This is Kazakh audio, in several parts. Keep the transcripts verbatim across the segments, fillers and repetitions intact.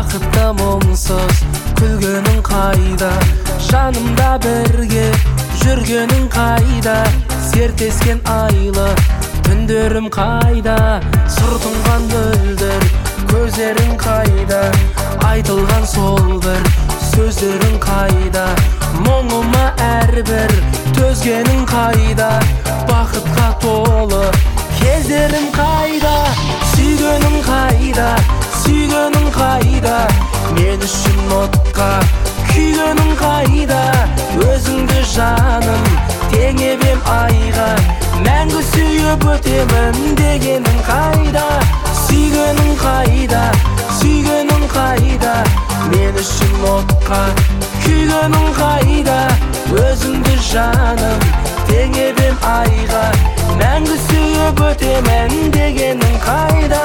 бақытты мұңсыз күлгенің қайда, жанымда бірге жүргенің қайда, сертескен айлы түндерім қайда, сұртынған мөлдір көздерің қайда, айтылған сол бір сөздерің қайда, мұңыма әрбір төзгенің қайда, бақытқа толы кездерің қайда, сүйгенің қайда, сүйгенің қайда, мен үшін отқа күйгенің қайда, өзіңді жаным теңебем айға, мәңгі сүйіп өтемін дегенің қайда, сүйгенің қайда, сүйгенің қайда, мен үшін отқа күйгенің қайда, өзіңді жаным теңебем айға, мәңгі сүйіп өтемін дегенің қайда.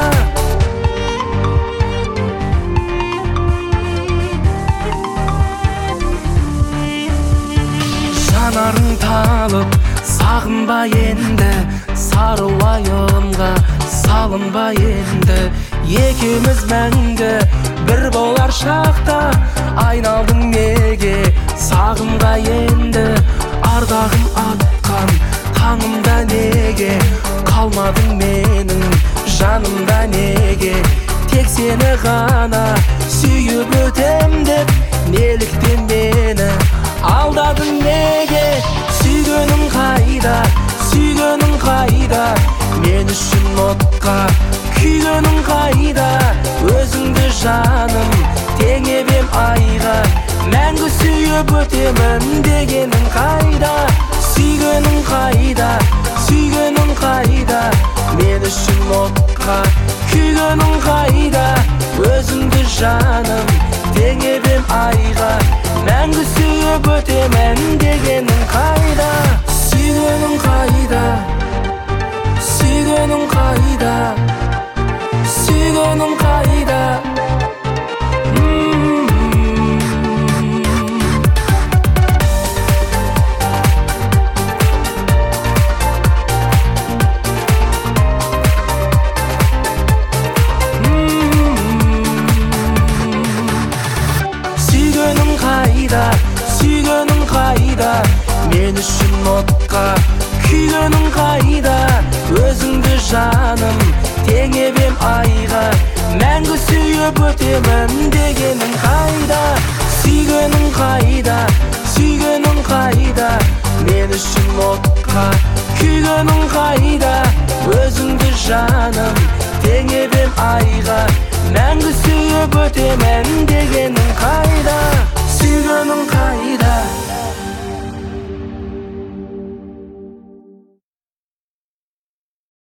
Жанарың талып сағынба енді, сары уайымға салынба енді, екеуміз мәңгі бір болар шақта, айналдың неге сағынға енді, ардағым атқан таңымда неге қалмадың менің жанымда неге, тек сені ғана сүйіп өтем деп неліктен мені алдадың неге, сүйгенің қайда, сүйгенің қайда, мен үшін отқа күйгенің қайда, өзіңді жаным теңебем айға, мәңгі сүйіп өтемін дегенің қайда, сүйгенің қайда, сүйгенің қайда, мен үшін отқа күйгенің қайда, өзіңді жаным теңебем айға, мәңгі сүйіп өтемін дегенің қайда, сүйгенің қайда, сүйгенің қайда, сүйгенің қайда. Сүйгенің қайда, сүйгенің қайда, мен үшін отқа күйгенің қайда, өзіңді жаным теңебем айға, мәңгі сүйіп өтемін дегенің қайда, сүйгенің қайда, сүйгенің қайда, мен үшін отқа күйгенің қайда, өзіңді жаным теңебем айға, мәңгі сүйіп өтемін дегенің қайда, сүйгенің қайда.